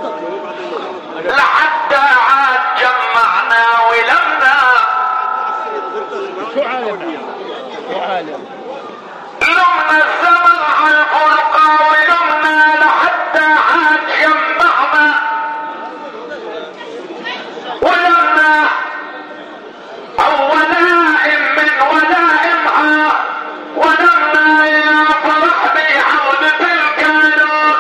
لحتى عاد جمعنا ولمنا لمنا الزمن على الفرقة ولمنا لحتى عاد جمعنا ولمنا ولائم من ولائمها ولمنا يا فرح بعودة الكانوغ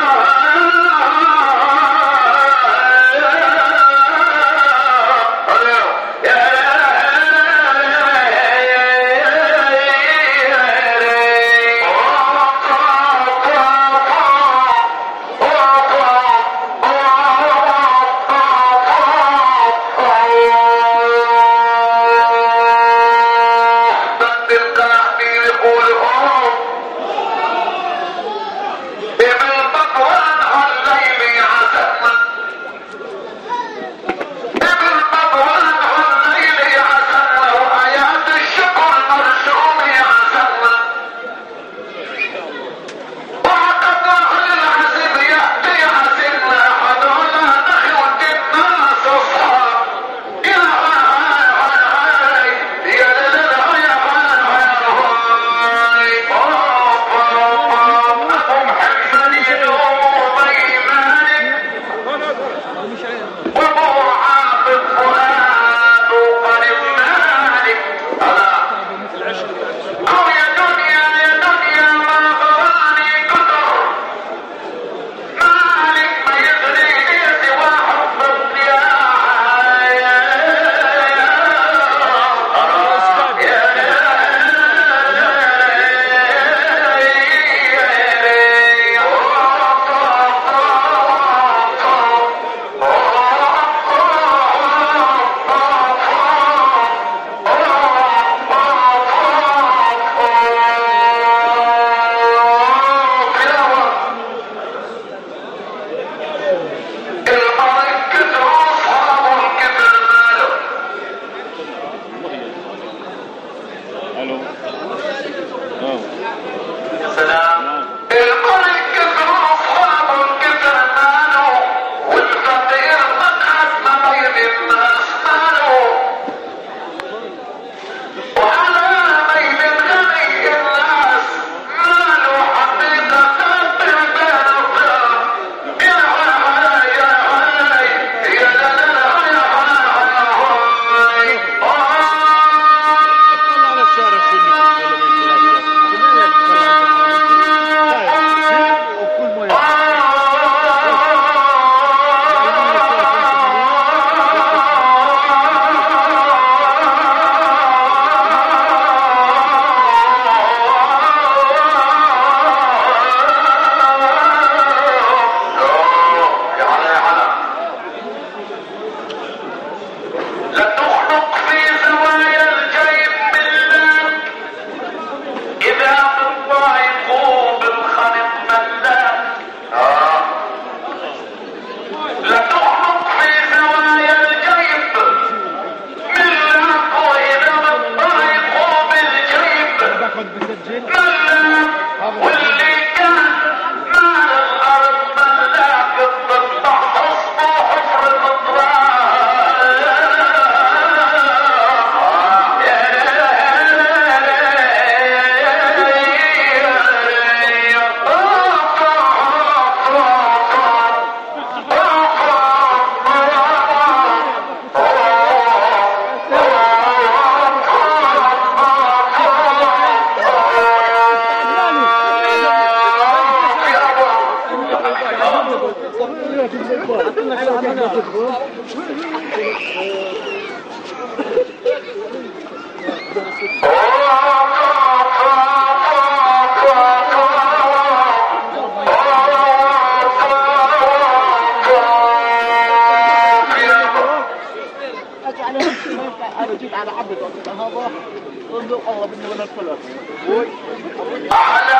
على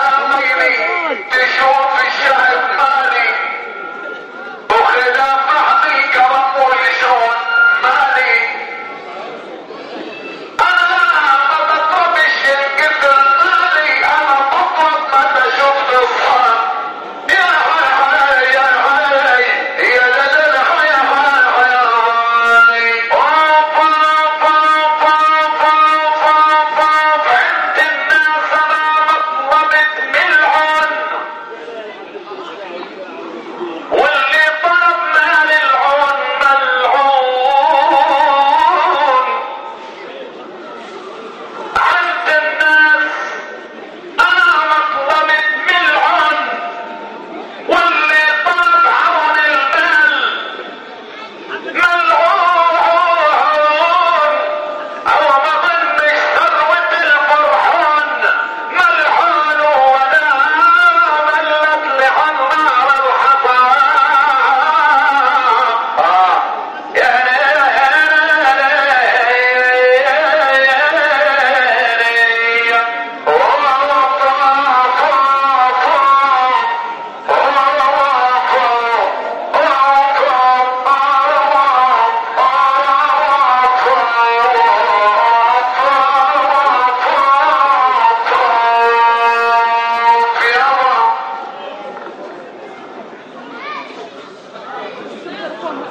غيري تشوف الشعب مالي وخلاف بعضي كرم ولشون مالي انا ما بطلبش الكثر مالي انا بطلب ما تشوف الصار يا هاي يا هاي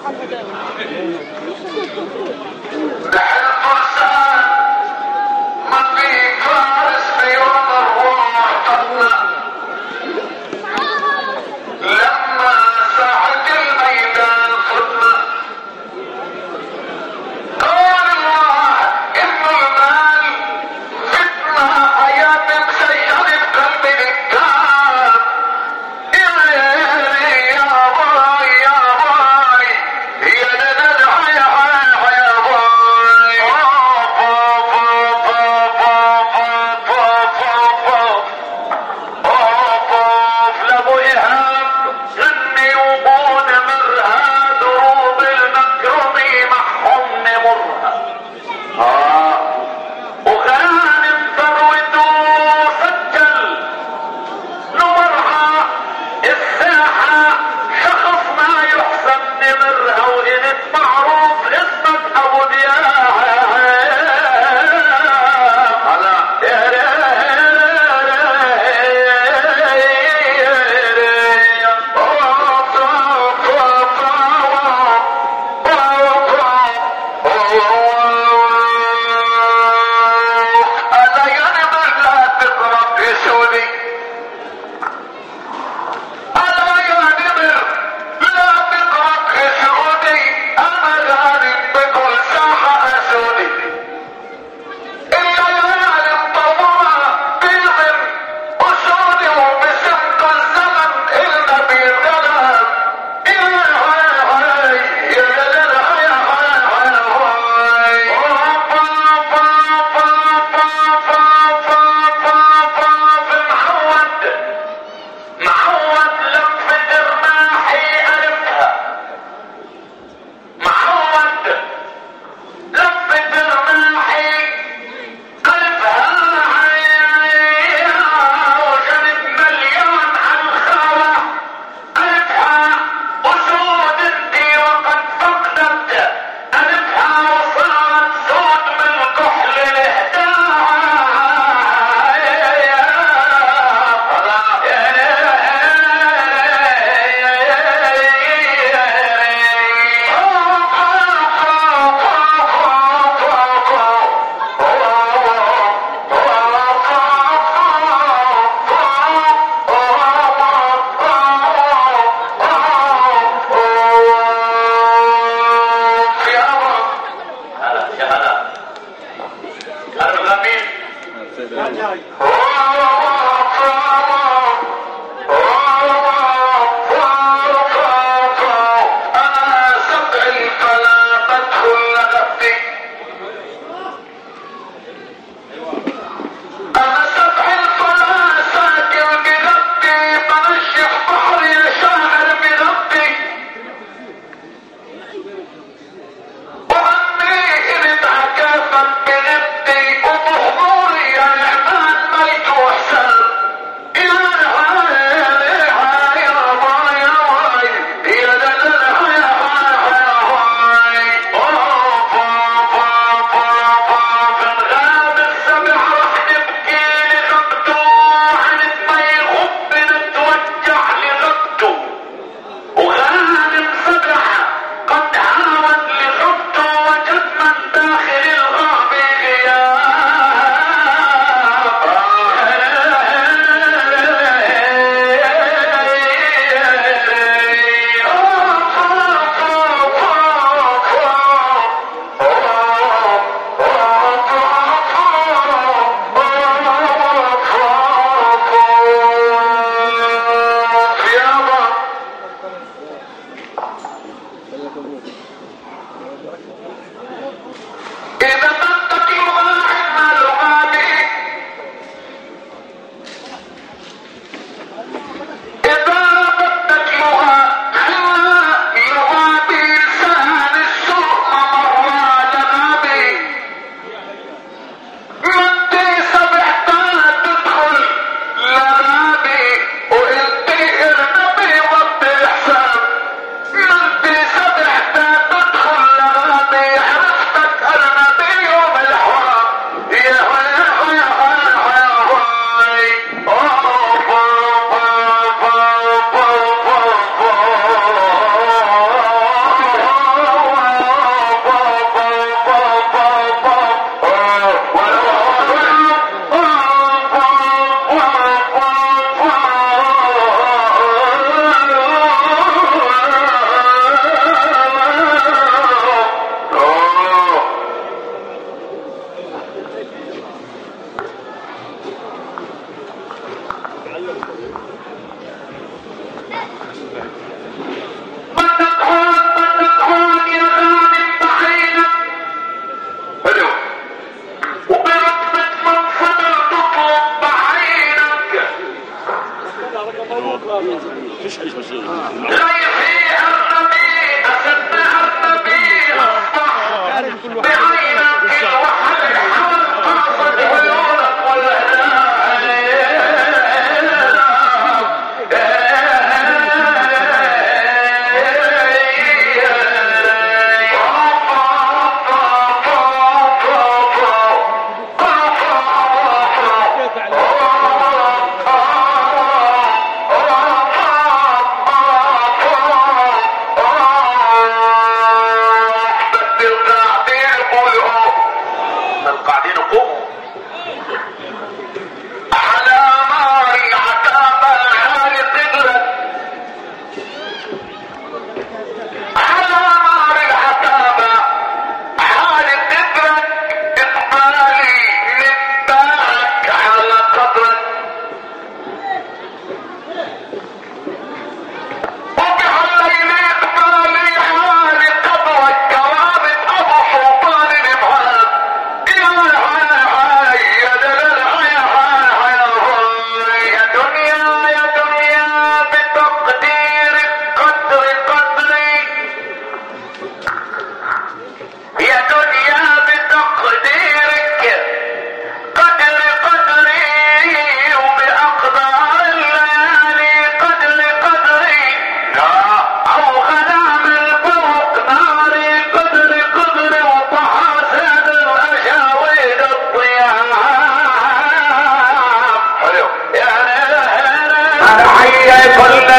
أنا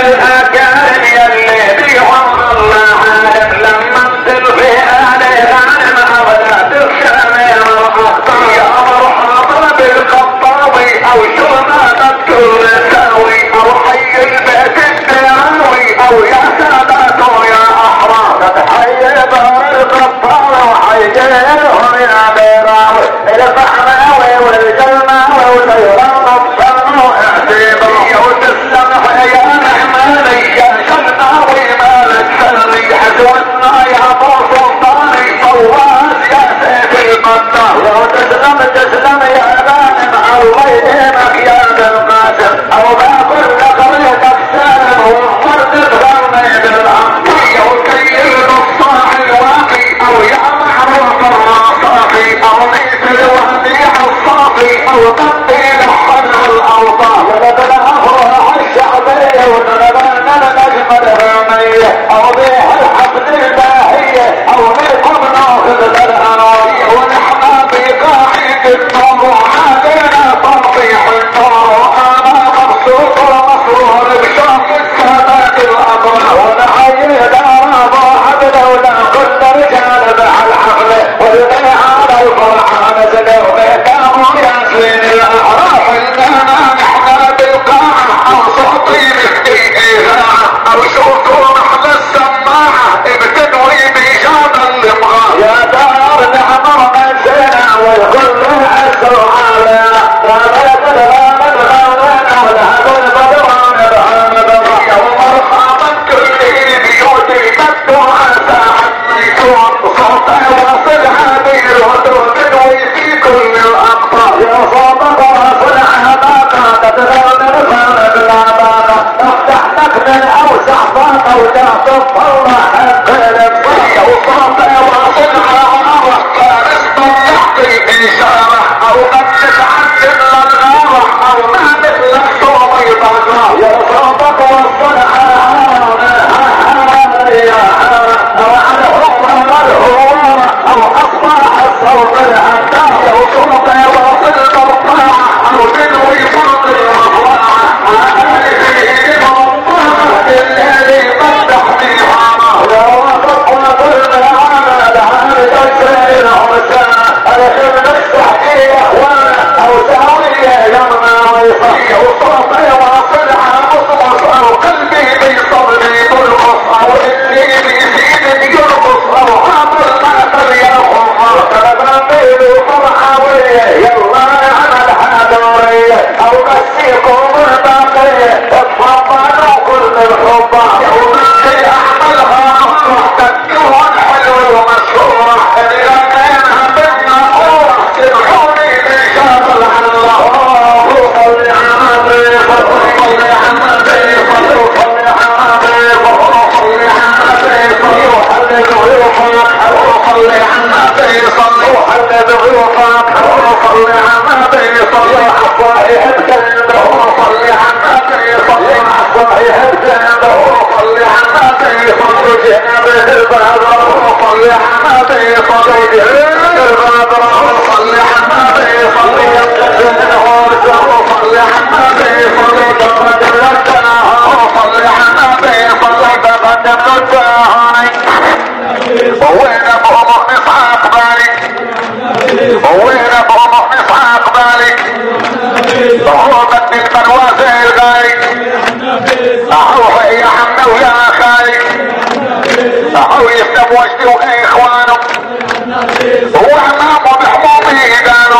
الاكارم يلي بيهم الله عالم لما انزل في آله غانم ابدا تغشى يا مرحبا بالخطاوي او شو ما تذكر نساوي او حي البيت الدراوي او يا ساداته يا احرار تحيي دار الخطاوي وحي جيلهم يا دراوي الفحماوي والجلماوي وسيران الصنع واعتبري وتسلم يا نعماني يا شنقاوي مالك سري حزوتنا يا ابو سلطاني فواز يا سيف المنار تسلم يا غانم الله يديمك يا ذا القاسم او باكل لقريتك سالم وفرد تغرني بالعمية وكيل الصاح الواقي او يا محروق العصافي او مثل وهديع الصافي او تبديل حل الاوطان ولدنا افرح الشعبية ونغبان نجمة الرمية او بيح الحفل الباهية او نقوم ناخذ الانوية ونحن بقاعد النور وعلينا تنطيح النور انا مبسوط ومسرور بشوق السادات الابرار ونحيي دار ابو عبد ولا كل رجال مع الحفله والبني على الفرحه نزلوا بيتهم ياسين الاعراف اننا نحن بالقاعه او صوتي نفتي اذاعه او شوفوا محل السماعه بتنوي بيجاد الامغار يا دار نعمر نزلنا والكل عز وعلا ومرحبا كل بيوت المد وعسى صوته واصل عبير وتنوي في كل الاقطار يا صوتك واصل عباقة تتغنى رفان بالعباقة افتح لك من اوسع باقة وتعطف الله حق الابصار وصوته واصل عباقة فارس طلعتي اشارة او قد تتعجل للغارة او ما مثلك صوتي بغار يا صوتك واصل او اصبح الصوت العداء وصوت واصل مرفوع او تنوي فرض الرفوع الذي فتح فيها يا وقف وكل العمل عامل السير عمسان الخدمة الصحية اخوانا او ساوية يمنى ويصحي وصوت واصل مصمص او قلبي بيصبني بالقص او اني بيزيدني يرقص او عامل مأثر يا خمار تبنبيل فرحاوية يلا نعمل حدورية او نسيكم الباقية اتفضلوا كل الحبار يوم اللي اعملها مصرح تكون حلو ومشهورة اللي غنينها بالنقورة سمعوني بشار الله صلي على النبي صلي على النبي صلي على النبي صلي على النبي صلي ضيوفك صلي على النبي صلي ضيوفك صلي على النبي صلي عصائب كنده صلي على النبي صلي عصائب كنده صلي على النبي صلي جنب البدر صلي على النبي صلي جنب البدر صلي على النبي صلي يمتلك الهرجر صلي على النبي صلي تقدم للتنهار صلي على النبي صلي تقدم للتنهار وين ابو مخلص عقبالك وين ابو مخلص عقبالك صعوبة البرواز الغالي اهو يا عمي ويا خالي اهو يسلم وجدي واخوانه هو امامه بحموم ايدانه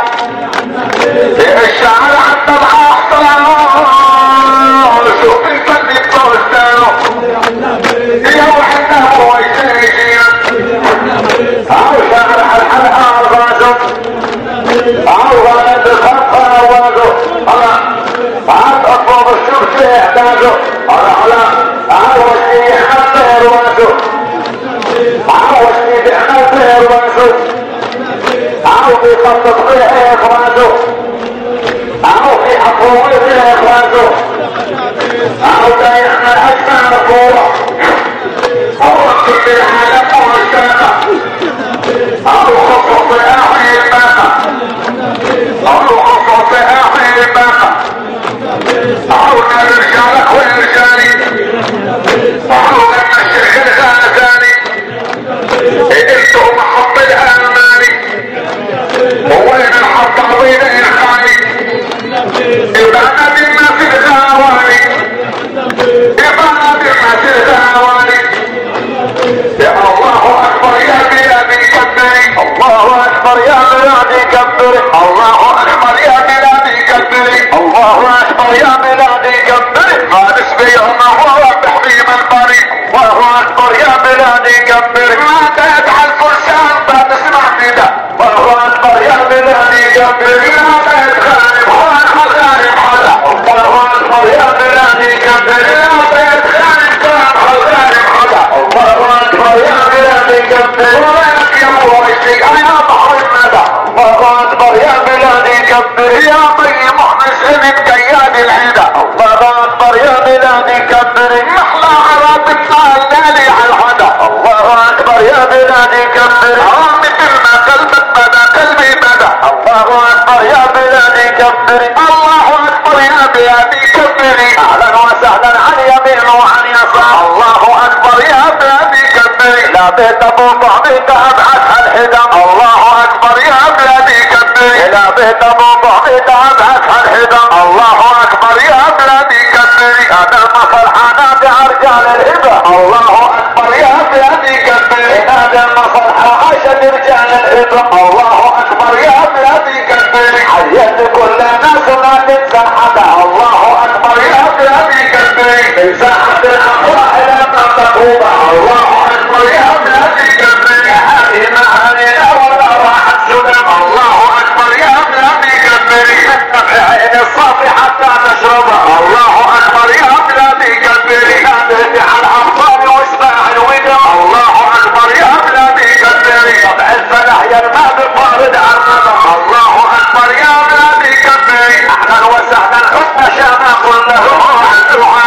الشعر عند العصر شوف الفن بطرستانه يا وحده هو يسيجين اهو شعر على الحلقة الغازم اهو غالب الخلقة وازو عاد اطلب الشمس احتاجه اهو وشي يحمل وازو اهو وشي بيحمل وازو اهو بيخطط فيه اخراجه اهو في حقوق فيه اخراجه اهو دا يعمل اجمل فوق اهو كل العالم والشاقة اهو خصوص احيي الباقة اهو خصوص احيي الباقة اهو رجالك ورجالي الله اكبر يا بلادي كبر ما تجعل فرسان بتسمع نداء الله اكبر يا بلادي كبر ما تجعل خزائن حدا الله اكبر يا بلادي كبر ما تجعل خزائن حدا الله اكبر يا بلادي كبر وينك يا قريشي يا بحر الندى الله اكبر يا بلادي كبر يا طي مؤنس من كياد العدا الله اكبر يا بلادي كبر محلى عرابتنا الليالي على الهدى الله اكبر يا بلادي كبر مثل ما قلبك بدا قلبي بدا الله اكبر يا بلادي كبر الله اكبر يا بلادي كبري اهلا وسهلا عن يمين وعن يسار الله اكبر يا بلادي كبري لا بيت ابو ضعبيت ابعث الحدم الله اكبر يا بلادي كبري لا بيت ابو ضعبيت ابعث الحدم الله اكبر يا بلادي كبري هذا المصلحة نادي رجال الهبة الله اكبر يا بلادي كبري هذا المصلحة عاشت رجال الهبة الله اكبر يا بلادي كبري حيت كل الناس ما تنسى حدا الله اكبر يا بلادي كبري من ساحة الاقوى الى مقبوبة الله اكبر يا بلادي كبري هذه معانينا ولا راحت سدى الله اكبر يا بلادي كبري من عين الصافي حتى نشربها الله اكبر يا بلادي كبري ناديت على الاطفال واسمع الودم الله اكبر يا بلادي كبري طبع الفلاح يرمى بفارد عرضها الله اكبر يا بلادي كبري اهلا وسهلا حسن شاما كله علوها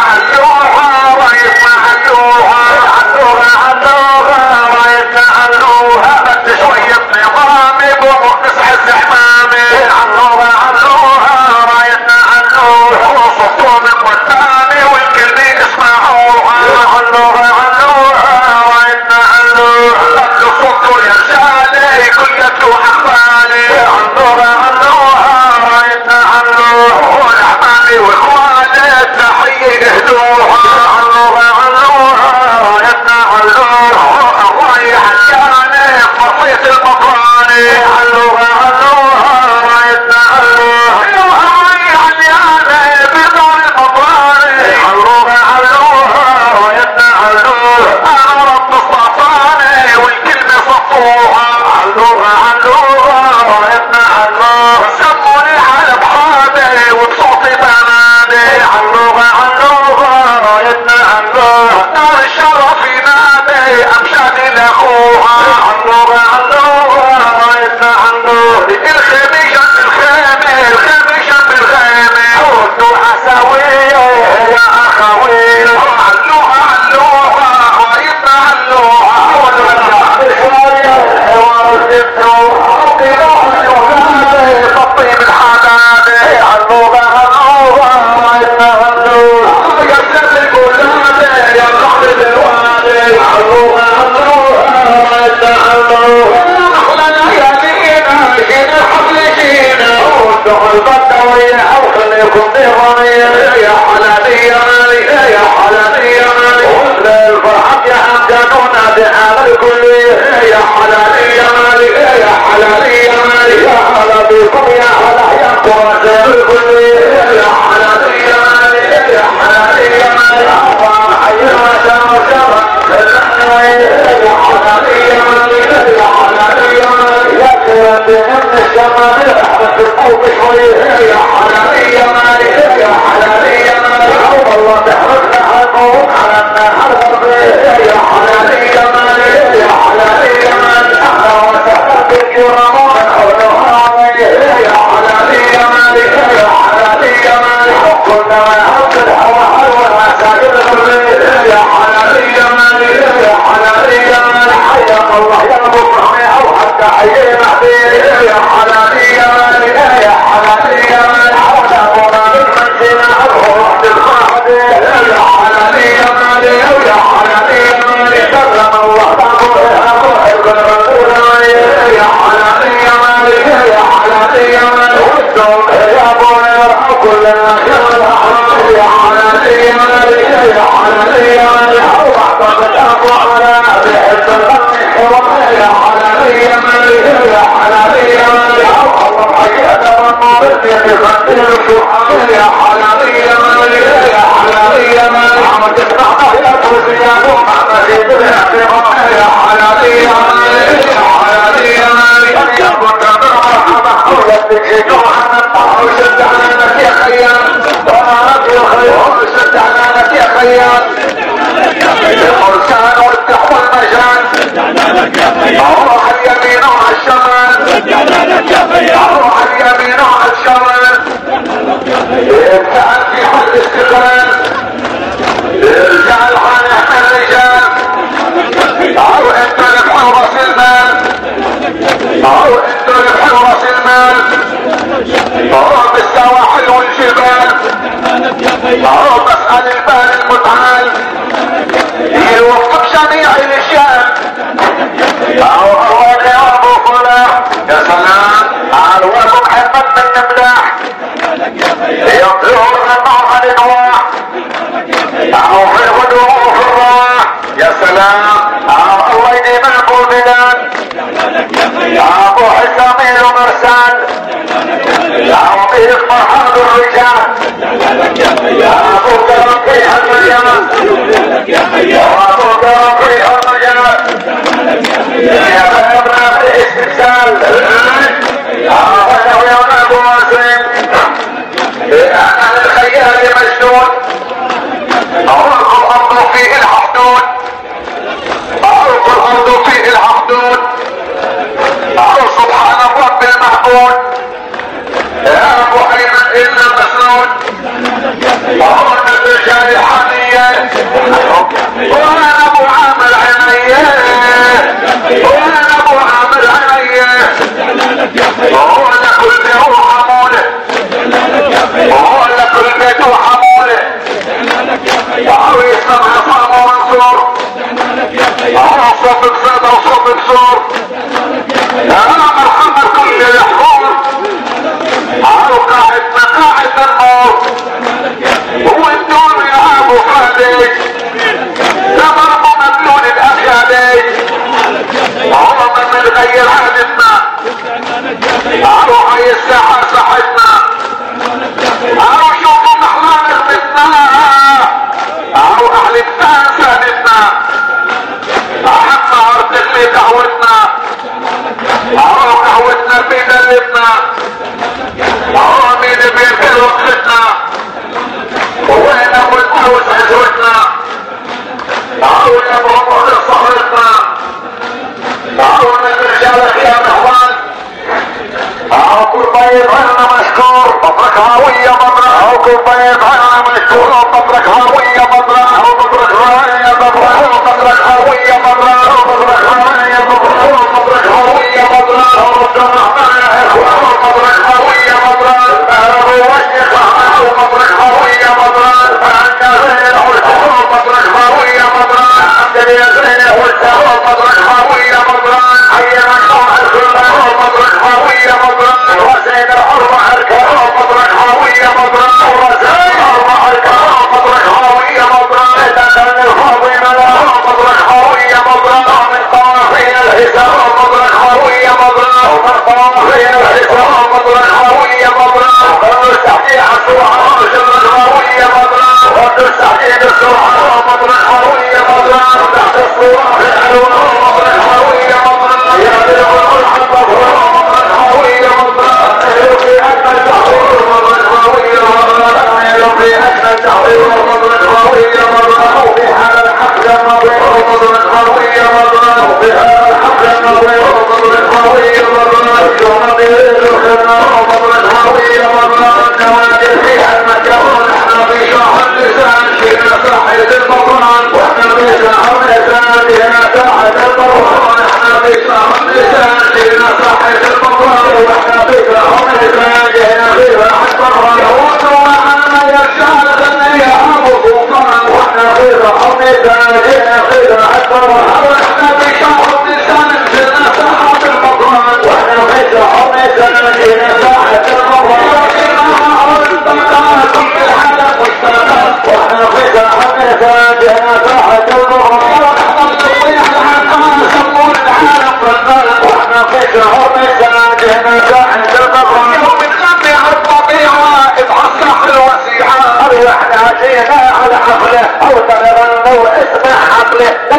علوها رايتنا علوها علوها علوها رايتنا علوها بس شوية نظامي بمؤنس عز حمامي علوها علوها رايتنا علوها وصفتوا من والثاني والكل يسمعوها علوها علوها رايتنا علوها خلوا صوتوا يا رجالي كل يدلو اخواني علوها علوها رايتنا علوها والحمامي واخواني تحية اهدوها علوها علوها رايتنا علوها الرايح الجاني فرحية المطراني علوها علوها رايتنا علوها الرايح الجاني بدون المطراني علوها علوها رايتنا علوها انا رب الصفاني والكلمة صفوها علوها علوها رايتنا علوها سموني على بحادي وبصوتي بنادي علوها علوها رايتنا علوها نار الشرف ينادي امشادي لاخوها علوها علوها رايتنا علوها الخيمة بالخيمة الخيمة بالخيمة ردوا عساوية يا اخوي علوها علوها رايتنا علوها خطي من حدادي علوها علوها رايتنا علوها يسلم القلادي يا صاحب الوادي علوها علوها رايتنا علوها احلى ليالينا جينا الحفل جينا ودعوا البدوية او خليكم بغنية يا حلالي يا مالي يا حلالي يا مالي وصل الفرحة يا امجانونا بحال الكلية يا حلالي يا مالي يا حلالي يا مالي يا هلا بكم يا هلا يا قرة الكلية يا حلالي يا مالي يا حلالي يا مالي الله حي وسام وسام يا حلالي يا مالي يا حلالي يا مالي يا كرة من الشمال احمد القوم شوية يا حلالي يا مالي يا حلالي يا مالي الله تحركنا عنهم على النهر الغربي يا حلالي يا مالي يا حلالي يا مالي احنا وسهلا بالكرام من حولها يا حلالي يا مالي يا حلالي يا مالي كنا نهض الهوى والمساجد الغربي يا حلالي يا مالي يا حلالي يا مالي حياك الله يا مكرمي او حتى حي مهدي يا حلالي يا مالي يا حلالي يا مالي حولا بنا بالمنزل الروح بالمهدي يا حلالي يا مالي يا حلالي يا مالي كرم الله ابوها محب الرسول يا حلالي يا مالي يا حلالي يا مالي والدوم يا ابويا كل الخير الاحرار يا حلالي يا مالي يا حلالي يا مالي وبعض الابو على بحب الغني حوار يا حلالي يا مالي يا حلالي يا مالي الله حياك والنور اللي بخدر الشحار يا حلالي يا مالي يا حلالي يا مالي عم تفتح يا وزياد ومحمد باعتبار يا حلالي يا حلالي يا كنت مرحبا ولدك جوعنا وشد عنانك يا خيام ونارك يا خيام وشد عنانك يا خيام الفرسان والتحوى المجان اروح اليمين وعلى الشمال اروح اليمين وعلى الشمال ابتعد في حد استقلال ارجع الحال احنا الرجال او انت ربح راس المال او انت ربح راس المال او بالسواحل والجبال او مسأل البال المتعال يوفق جميع الاشياء او الله يا ابو فلاح يا سلام على الواد محمد بن ملاح يطلعون النار عن النواح او في الغدو وفي الرواح يا سلام او الله يديم البلدان ابو حسامين ومرسال او به فرحان الرجال ابو كرم فيها المجال ابو كرم فيها المجال يا بابنا في الاسترسال ولو يوم ابو مسلم انا الخيال مجنون اغرق الارض فيه الحدود اغرق الارض فيه الحدود اغرق سبحان الرب المعبود يا ابو ايمن الا مسنون اغرق الرجال حنيه وانا ابو عامر عينيه وانا ابو عامر عينيه وانا كل بيت وحموله وانا كل بيت وحموله او يسمع عصام ومنصور او صوت زاد وصوت سور يا مرحبا كل الحضور او قاعد مقاعد النور هو الدور يا ابو فادي تمر مملون الاخيادي هو من غير عادتنا او هاي الساحه صحتنا او شوفوا محلان رمتنا او اهل الثان سهلتنا احنا ارتقلي دعوتنا او قهوتنا في دلتنا او مين بيركل وقتنا وين ابو الفوز عزوتنا او يبغى صهرتنا او من رجالك يا مهوان او كل بيت غيرنا مشكور مبرك هاوية مبرك او كل بيت غيرنا مشكور مبرك هاوية مبرك او مبرك هاوية مبرك او مبرك هاوية مبرك او مبرك هاوية مبرك او مبرك هاوية مبرك او مبرك هاوية مبرك ابو وجهك او مبرك هاوية مبرك فانت غير او مبرك هاوية مبرك انت غير او مبرك هاوية مبرك حيا مشروع الكل او مبرك هاوية مبرك وزين الحرمة اركان مبرك هاوية مبرك وزين الحرمة اركان مبرك هاوية مبرك تدن الخاوي ملا مبرك هاوية مبرك من طرفين الحساب مبرك هاوية مبرك ومن طرفين الحساب مبرك هاوية مبرك ونستحكي عسوها جمل هاوية مبرك ونستحكي بسرعة مبرك هاوية مبرك تحت الصورة في الحلوة مبرك هاوية مبرك يا بلغ الحب مبرك هاوية مبرك في أجمل تحوير مبرك هاوية مبرك في أجمل تحوير مبرك هاوية مبرك وفي هذا الحفل مبرك هاوية مبرك وفي هذا الحفل مبرك هاوية مبرك يوم بيدخلنا مبرك هاوية مبرك نوادر فيها المكان احنا في شهر اللسان فينا ساحة المطران واحنا في شهر اللسان فينا ساحة المطران احنا في شهر اللسان فينا ساحة المطران واحنا في شهر اللسان فينا في ساحة المطران يوصوا معنا يا شهر يا ابو سلطان واحنا في شهر اللسان فينا في ساحة المطران واحنا في شهر اللسان فينا ساحة المطران واحنا في شهر اللسان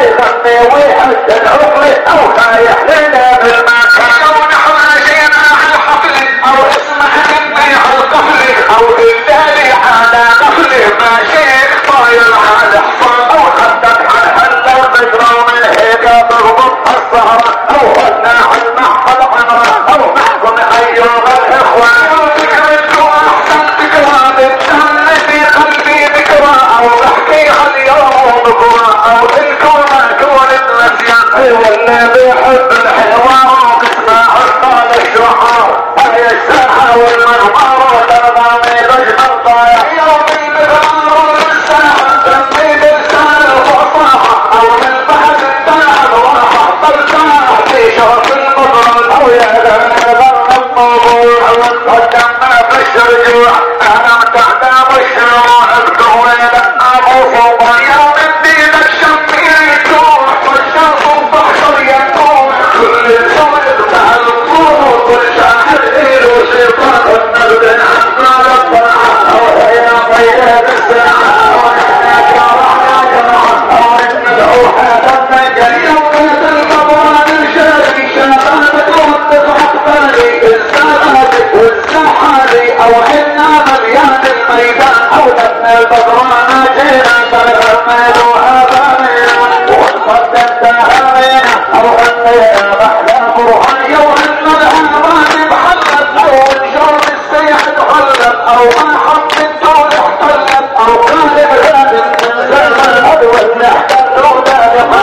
يغني ويحد العقل او خايح لنا بالمكان او نحن جينا على الحفل او اسمع جنبي على القفل او دلالي على نخل ماشي طاير على حصان او خدك على هلا بجرى من هيك تربط السهرة او هنا على المحفل عمرة او نحكم ايوب الاخوان ذكرته احسن ذكرى بتسمى في قلبي ذكرى او بحكيها اليوم بكرة او الكون كون النسيان واللي بيحب الحوار بسمع عصال الشعار هي الساحة والمغمار ترضى بجمع طايح يوم المغمار الساحة تنبي بلسان الفصاحة او من بعد الدار وحطلتها في شرف المبرد او يا غير الموضوع وقدمنا في الشرجوع انا متعدى بالشروع بكويلة ابو سلطان يا من دينك شمير يتوح والشمس البحر يتوح كل صوت مع الطول كل شاحر إله شيطان النبي عنا للطاعة او هي طيب الساعة او احنا كرحنا جمعة او ندعو هذا النجل يوم المبرد الشاري شبابك وانتفعت بالي الزهادك والزحالي او حنا مليان الميدان او نبني البدران جينا تغمد وابانينا ونصدق تهانينا او غنينا محلى برهان يوم الهمان محلت او نشوف السيح تخلت او ما حطيتو احتلت او غالب غالب من زمن ادوى نحتلو ذلك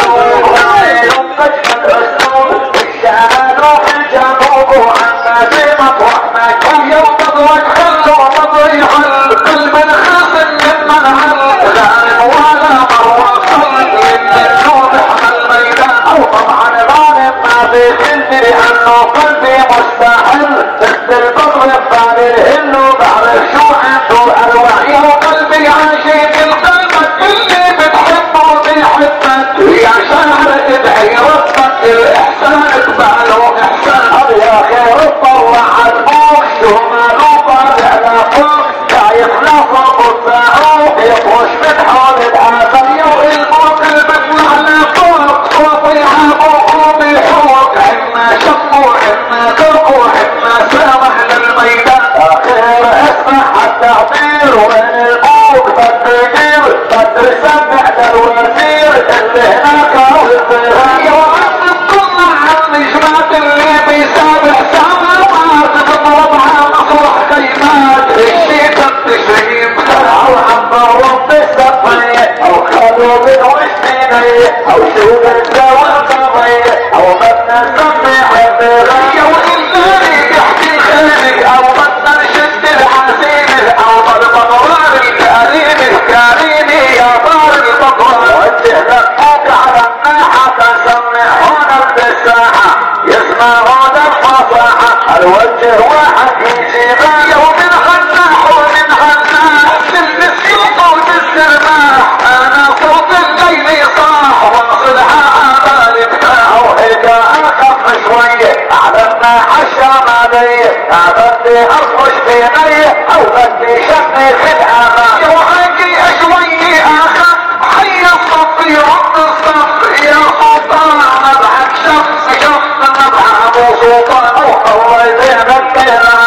يوم مجد رسول الشان وفي الجنوب وعنا في مطرح ما كان يوم مضرك خلو مضري حل قلب الخاصم ممن حل غالب ولا مروى صلت للنوم احمل ميدان او طبعا غالب ما في خلفي لانه قلبي مستحل مثل البطل ببالي الهلو بعرف شو عنده الوعي وقلبي عاشق القلبك اللي بتحبه بيحبك يا شاعر ادعي ربك الاحسان اقبله احسان يا خير اطلع عالفوق شو ماله طالع لفوق شايف نفق الزعوق يطوش من حول العافية والموت اللي بيطلع لفوق صوتي عابوق وبيحوق عما شموا عما تركوا عما سامح للميدان اخير اسمع التعبير وين الفوق بالتغيير بدر سمع للوزير اللي هناك والظهير وعند الطلع النجمات اللي بيسابح سماوات بضربها مصرح كيمات الشيطان تشريم خلعوا عبروا بالسفية او خلوا بالوشتينية او شوق الزاوية القضية او بدنا نسمع البغية والإنساني يحكي خيرك او بدنا نشد الحسين او بالبطران الكريم الكريم يا طار البطران وجه لفوك على الناحة تسمع هنا بالساحة يسمعون الفصاحة الوجه واحد يجيبه ومن غناح ومن غناح للمسيط والسرماح انا صوت الليل صاح واصلها امالي بتاعه هيك اخف شوية اعلمنا عالشمالية بدي اصفش بيني او بدي شمي في الامان وعندي شوية اخف حي الصف يرد الصف يا سلطان نبعك شخص نبع ابو سلطان او الله يزينك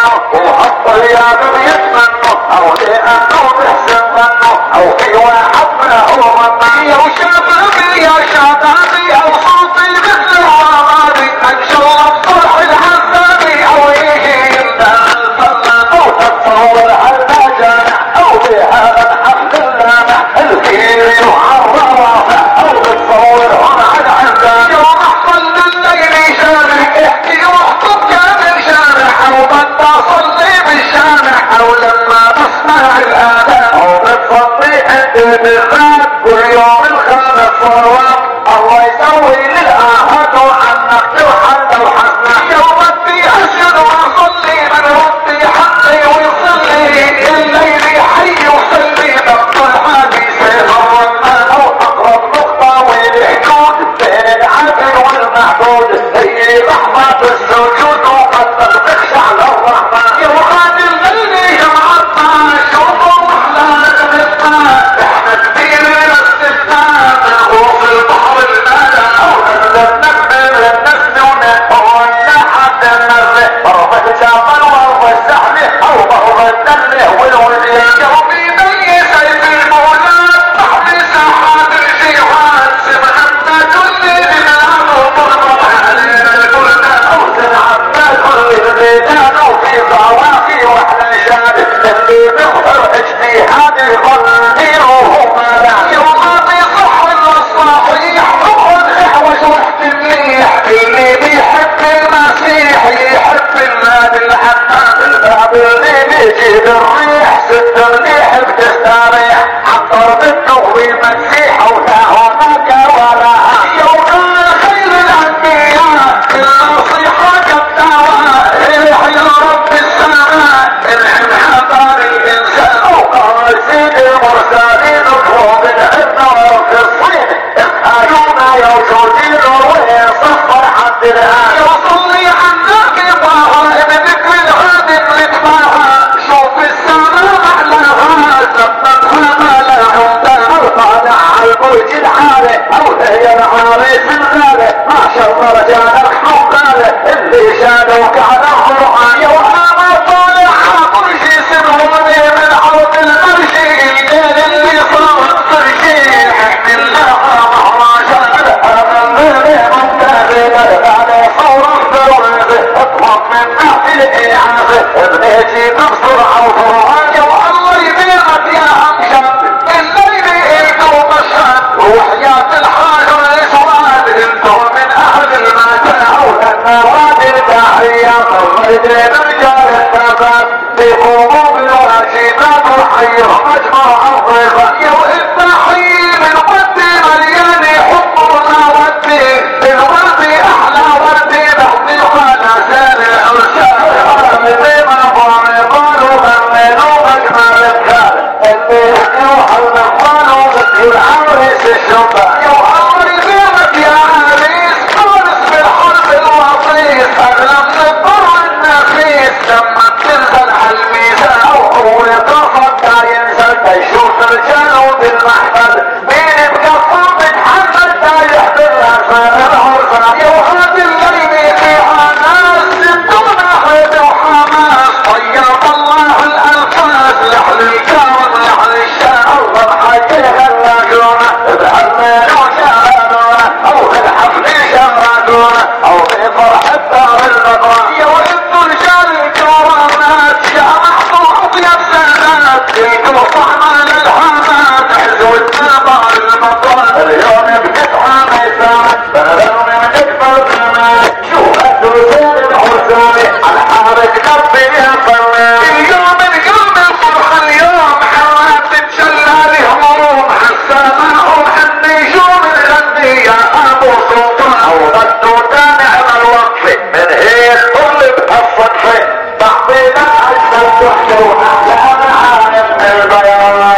يجيب بسرعة وفرعان والله يبيعك يا امشد الليل انتو مشهد وحياة الحاجر الاسود انتو من اهل المتاع والنوادي الداعية قريبين رجال الثبات في قلوب الواجبات وحيهم اجمع الضيفة وانت حي من ودي مليان حب وما ودي بالورد احلى وردي بحدي وانا سارع ارشاد مثل ما قالوا غنينوا بجمال الكار اللي يروح المخوان وبدي العريس الشباب يا عمري بينك يا عريس فارس بالحرب الوصيف اغلب الضر النفيس لما تنزل على الميزان وهو يتصدى ينزل تشوف رجاله بالمحفل مين بكفر بتحمل تايح بالرسال العرفان يا وهذا الليل فيها ناس بدون حيد وحماس طيب الله الالفاظ لحن الكرم لحن الشعر والحاجة اللاجونة بحمل وشعرنا او في الحفل شعرنا او في فرح الدار المضرة يا وانتو رجال الكرامات يا محطوط يا بسنات فيكو طعمان الحامات حزو الدار المضرة اليوم بقطعة ميسان بلدون من اكبر كمان شوف الدوسين الحسوني على حارك قلبي يا فنان اليوم الفرحة اليوم حوات تتشلى لهموم حسامة وحنيجوم الغني يا ابو سلطان وغدو نعم الوقفة من هيك كل بهالصدفة تحضينا اجمل وحدة واحلى معالم البيان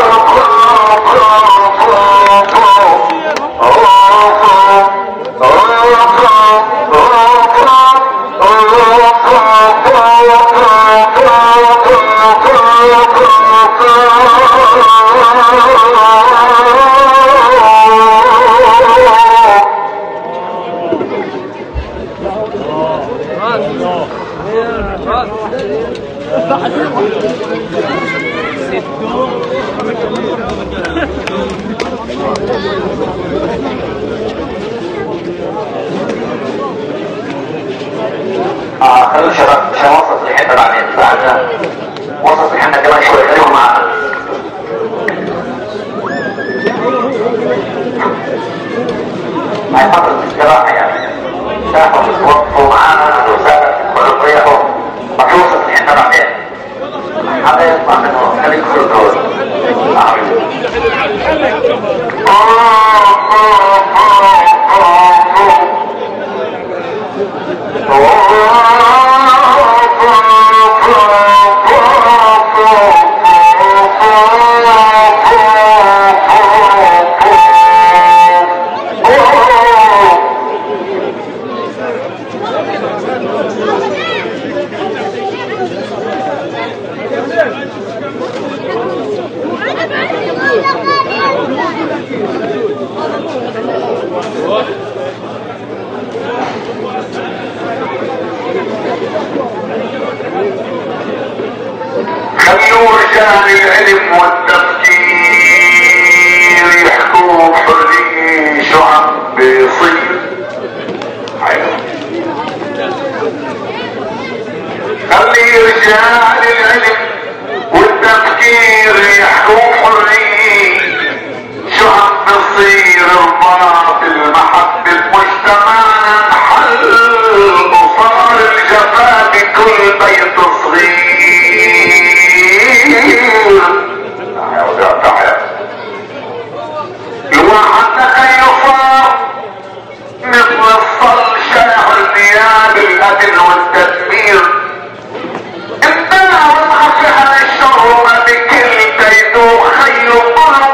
خلوا الشباب عشان وسط الحته بعدين بعد وسط الحته كمان شويه خليهم معانا هاي فتره استراحه يعني تاخد وقفوا معانا وسابق ونطيحوا ما في وسط الحته بعدين هذا يطلع منه خليك في الدور خلوا رجال العلم والتفكير يحكوا حرية شعب بيصير خلي رجال العلم والتفكير يحكوا حرية شعب بيصير الباطل محب المجتمع حل وصار الجفاء بكل بيت صغير الواحد تخيل صار مثل الصل شاعر ثياب القتل والتدمير انتهى وضعف عن الشر بكل كيده خير الظلم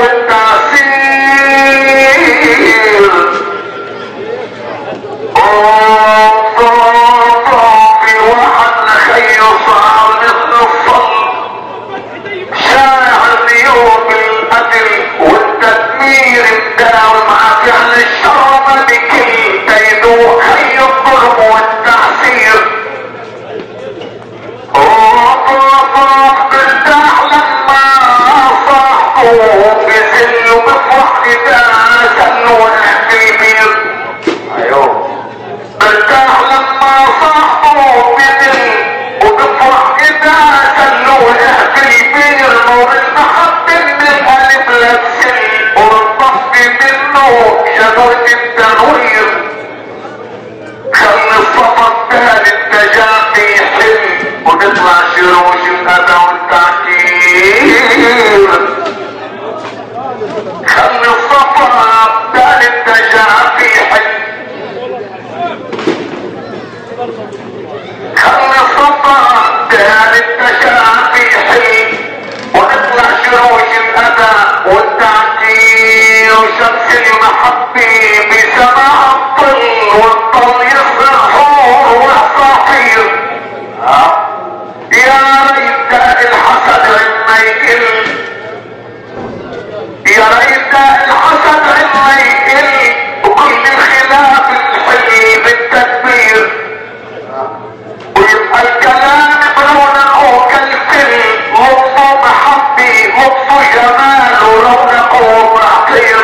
والتعسير في واحد تخيل صار مثل الصل شاعر ثياب القتل والتدمير الداوم مع فعل الشر بكل كيده خير الظلم والتعسير جنود التنوير خلي الصف الثالث تجافي حلم ونطلع شروش الاذى والتعكير خلي الصف الثالث تجافي حلم خلي الصف الثالث تجافي حلم ونطلع شروش الاذى والتعكير وشمس المحبة بسماع الظل والظل يصبح حور وعصافير يا ريت الحسد عما يقل يا ريت الحسد عما يقل وكل الخلاف الحلي بالتدبير ويبقى الكلام برونقه كالفل لطفه محبي لطفه جمال ورونقه ومعطير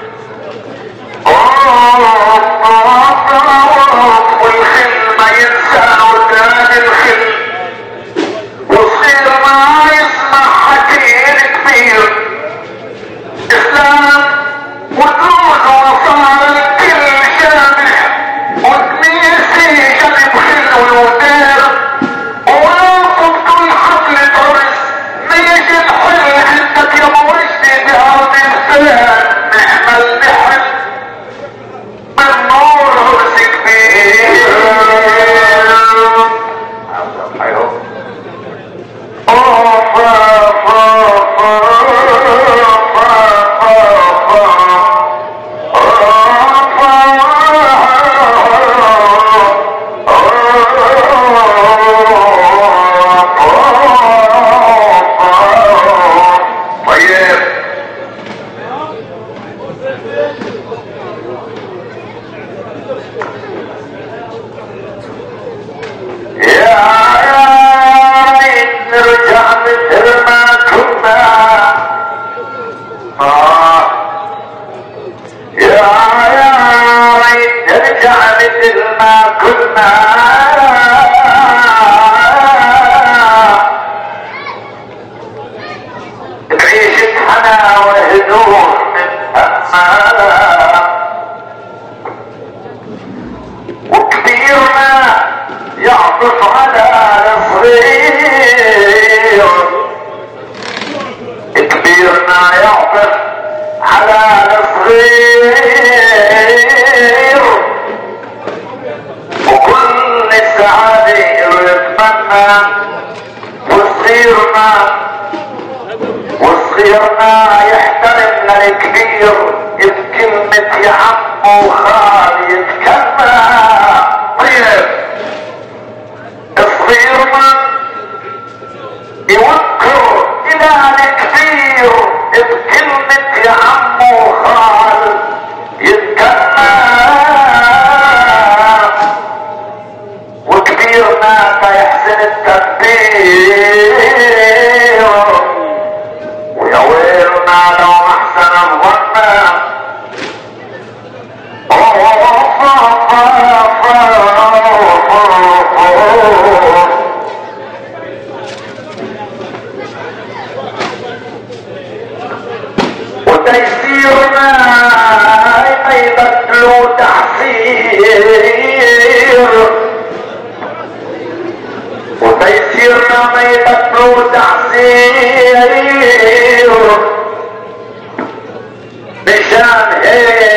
والخل ما ينسى ودان الخل وصير ما يسمع حكير كبير اسلام ودود وصار الكل شامخ وتميسي جنب خل ودير وناطب كل حفلة عرس ميجي الحل عندك يا موجدي بأرض الفلان نحمل نحل من نور عرس كبير وصغيرنا يحترم للكبير بكلمة يا عم وخال يتكلم طيب صغيرنا يوكر الى الكبير بكلمة يا عم وخال يتكلم وكبيرنا فيحسن التدبير ويا ويلنا لو احسن الظن وتيسيرنا يبدلوا تحسير وتيسيرنا ما يبدلوا تحسير مشان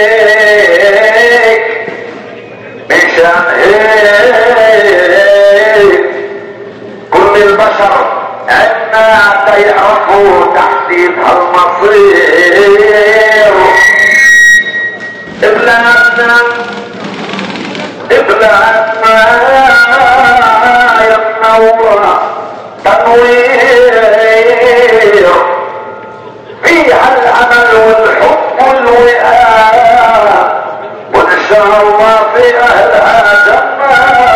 هيك كل البشر عنا تيعرفوا تحديد هالمصير ابلادنا يا منور تنوير فيها الامل والحب والوئام وان شاء الله في اهلها جنه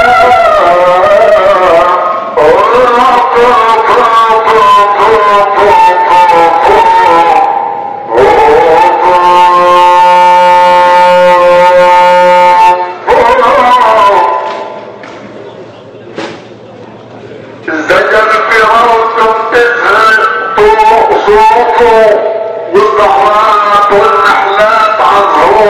زجر في روض تزهر طرق صوته والزهرات والنحلات عزهور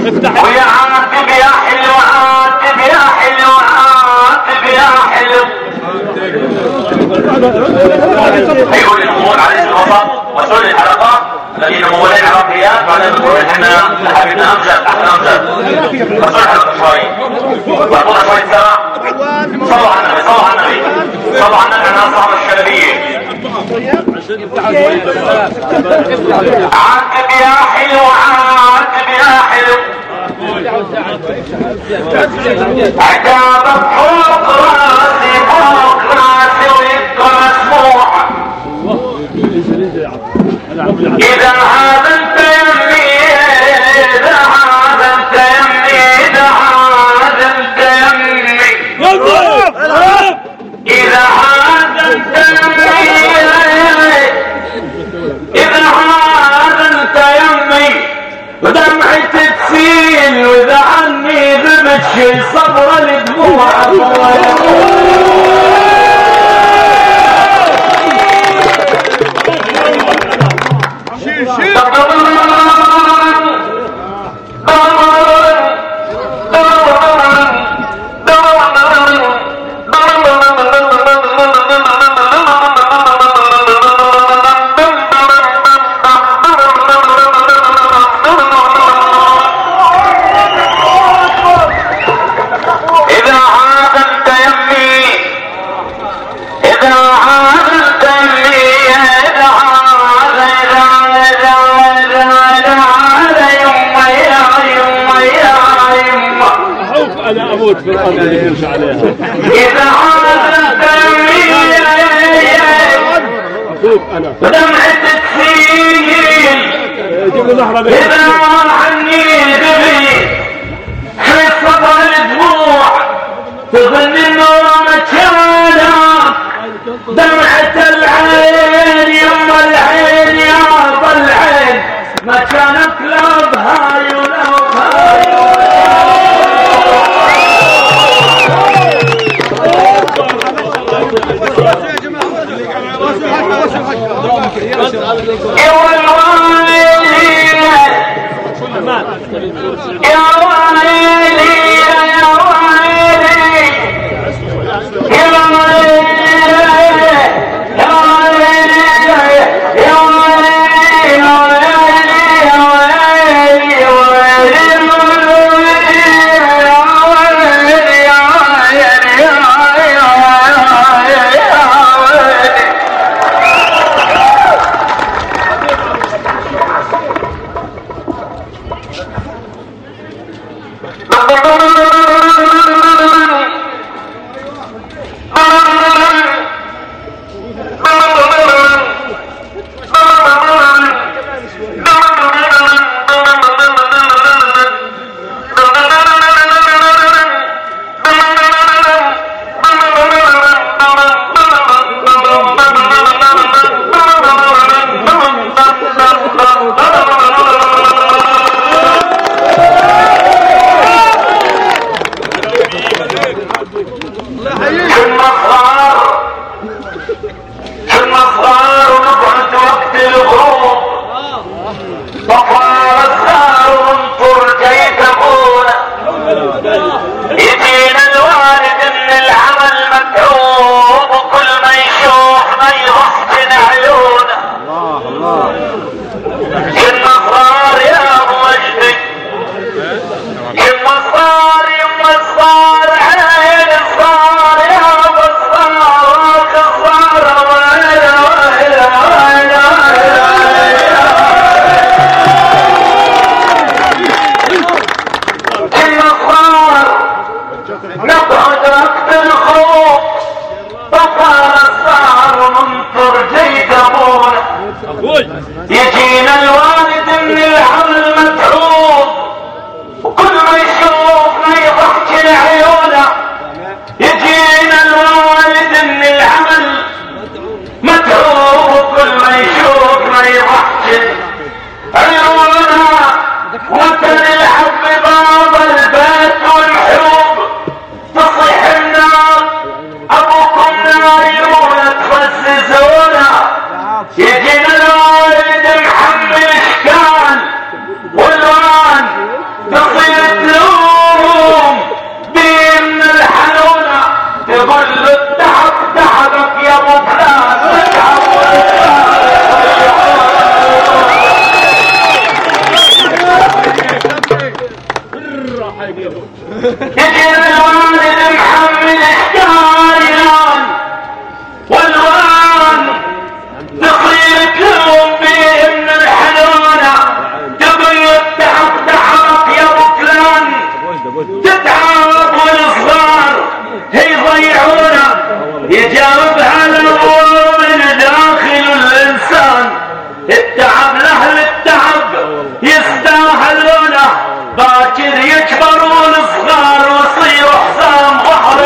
ويا عاتب يا حلو عاتب يا حلو عاتب يا حلو. يقول الامور عليه الوسط وسؤال الحلقات الذين مولين عراقيات بعدين بنقول احنا حبيبنا امجد احنا امجد بس الحلقه شوي بعطونا شويه ساعه. صلوا على النبي صلوا على النبي صلوا على النبي. انا اصحاب الشلبيه. عاتب يا حلو عاتب يا حلو عجابك فوق راسي ويبقى مسموع. إذا هذا انت يمي إذا هذا انت يمي إذا هذا انت يمي إذا هذا انت يمي إذا هذا انت يمي ودمعي تتسيل واذا عني بمشي صبر الدموع. انا اموت في الارض اللي يمشي عليها. اذا عادت اخوك انا دمعة تسيل اذا عني دمي في صبر الدموع تظن النور مكانك دمعة العين يما العين يا العين مكانك لا بهاي ولا بهاي. يا ويلي يا ويلي يا ويلي يا يجي الوالد محمل اشكاليان والوان نخيركم بيه من الحنونة تبي تعب يا ابو فلان تتعب والصغار يضيعونا يجاوبها الابو من داخل الانسان التعب لاهل التعب يستاهلونه باكر يكبرون صغار ويصيروا حسام بحر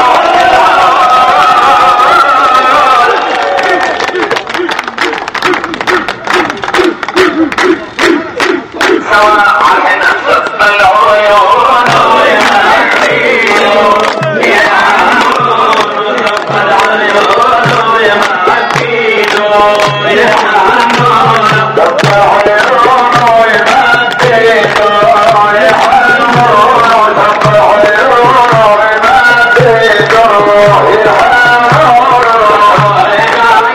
سواء عن صف العيون ويمكينوا يا عمون صف العيون ويمكينوا يا عمون صف العيون ويمكينوا يا عمون صف العيون ويمكينوا يا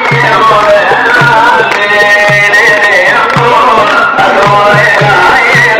عمون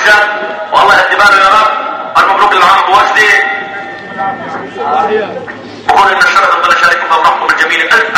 الرجال والله يهدي باله يا رب. المبروك للعم ابو وجدي. بقول ان الشرف ربنا يشارككم وافراحكم الجميله. الف